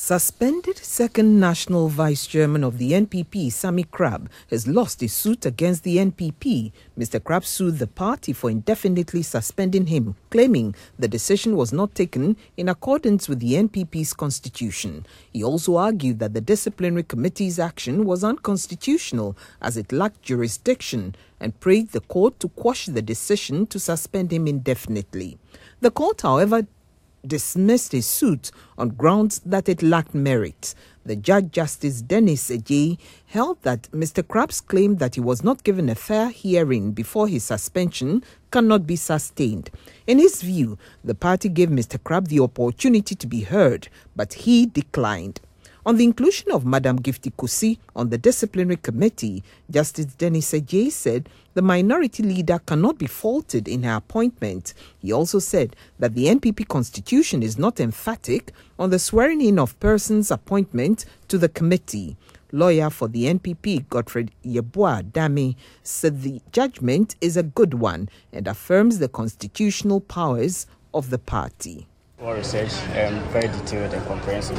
Suspended second national vice chairman of the NPP, Sammy Crab, has lost his suit against the NPP. Mr. Crab sued the party for indefinitely suspending him, claiming the decision was not taken in accordance with the NPP's constitution. He also argued that the disciplinary committee's action was unconstitutional as it lacked jurisdiction and prayed the court to quash the decision to suspend him indefinitely. The court, however, dismissed his suit on grounds that it lacked merit. The Judge Justice Dennis Ejei held that Mr. Crab's claim that he was not given a fair hearing before his suspension cannot be sustained. In his view, the party gave Mr. Crab the opportunity to be heard, but he declined. On the inclusion of Madam Gifty Kusi on the disciplinary committee, Justice Dennis Ejei said the minority leader cannot be faulted in her appointment. He also said that the NPP constitution is not emphatic on the swearing-in of persons' appointment to the committee. Lawyer for the NPP, Godfred Yeboah Dame, said the judgment is a good one and affirms the constitutional powers of the party. More research, very detailed and comprehensive.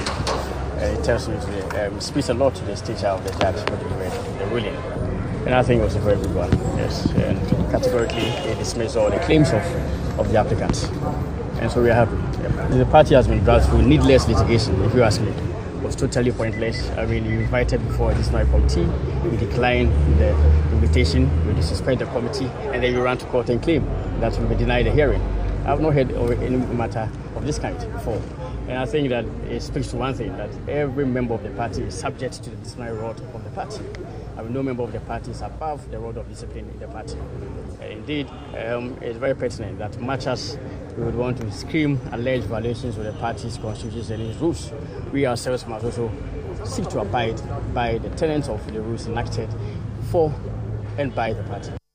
It tells you, speaks a lot to the stature of the judge for the ruling. And I think it was a very good one, yes. And categorically, it dismissed all the claims of the applicants. And so we are happy. The party has been dragged through needless litigation, if you ask me. It was totally pointless. I mean, you invited before a disciplinary committee, you declined the invitation, you suspend the committee, and then you ran to court and claim that you will be denied a hearing. I have not heard of any matter of this kind before. And I think that it speaks to one thing, that every member of the party is subject to the disciplinary rod of the party. I mean, no member of the party is above the rod of discipline in the party. Indeed, it's very pertinent that much as we would want to scream alleged violations of the party's constitutions and its rules, we ourselves must also seek to abide by the tenets of the rules enacted for and by the party.